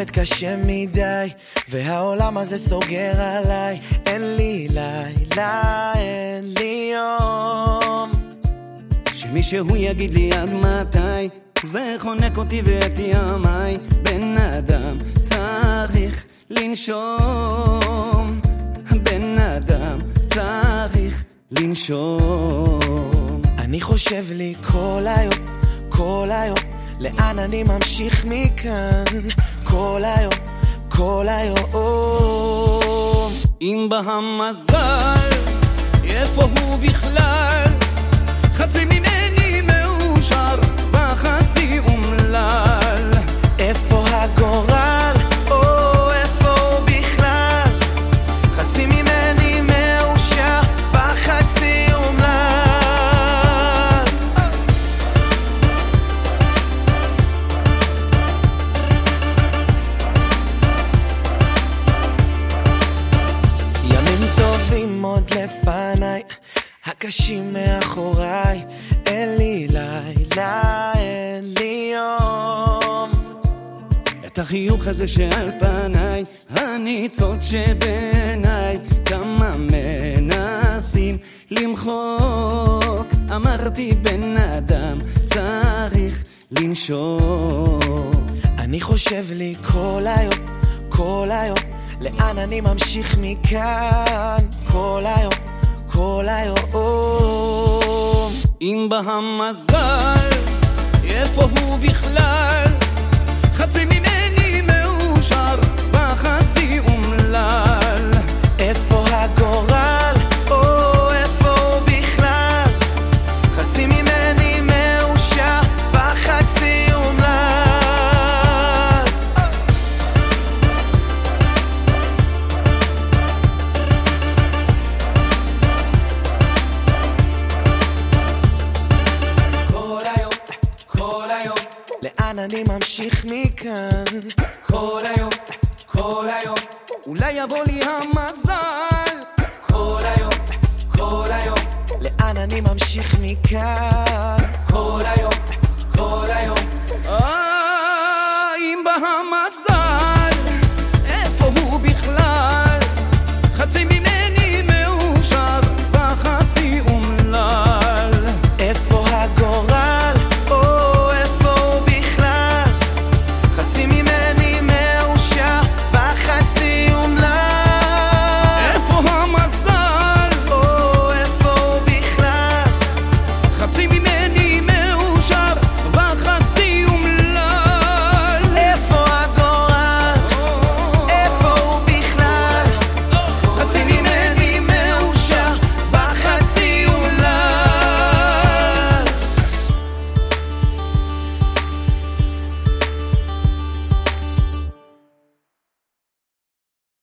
עובד קשה מדי, והעולם הזה סוגר עליי. אין לי לילה, אין לי יום, שמישהו יגיד לי עד מתי. זה חונק אותי ואת ימיי. בן אדם צריך לנשום, בן אדם צריך לנשום. אני חושב לי כל היום, כל היום, לאן אני ממשיך מכאן. כל היום, כל היום. אם בהמזל, איפה הוא בכלל? חצי ממני מאושר וחצי אומלל. איפה הגורל? או איפה הוא בכלל? חצי ממני מאושר וחצי אומלל. ימים טובים עוד לפניי, הקשים מאחוריי. אין לי לילה, אין לי יום. את החיוך הזה שעל פניי, הניצות שבעיניי, כמה מנסים למחוק. אמרתי בן אדם צריך לנשום. אני חושב לי כל היום, כל היום, לאן אני ממשיך מכאן. כל היום, כל היום. אם בהמזל, איפה הוא בכלל? חצי ממני מאושר וחצי אומלל. איפה הגורל? או איפה הוא בכלל? חצי ממני מאושר וחצי אומלל. לאן אני ממשיך מכאן. כל היום, כל היום, אולי יבוא לי המזל. כל היום, כל היום, לאן אני ממשיך מכאן. כל היום,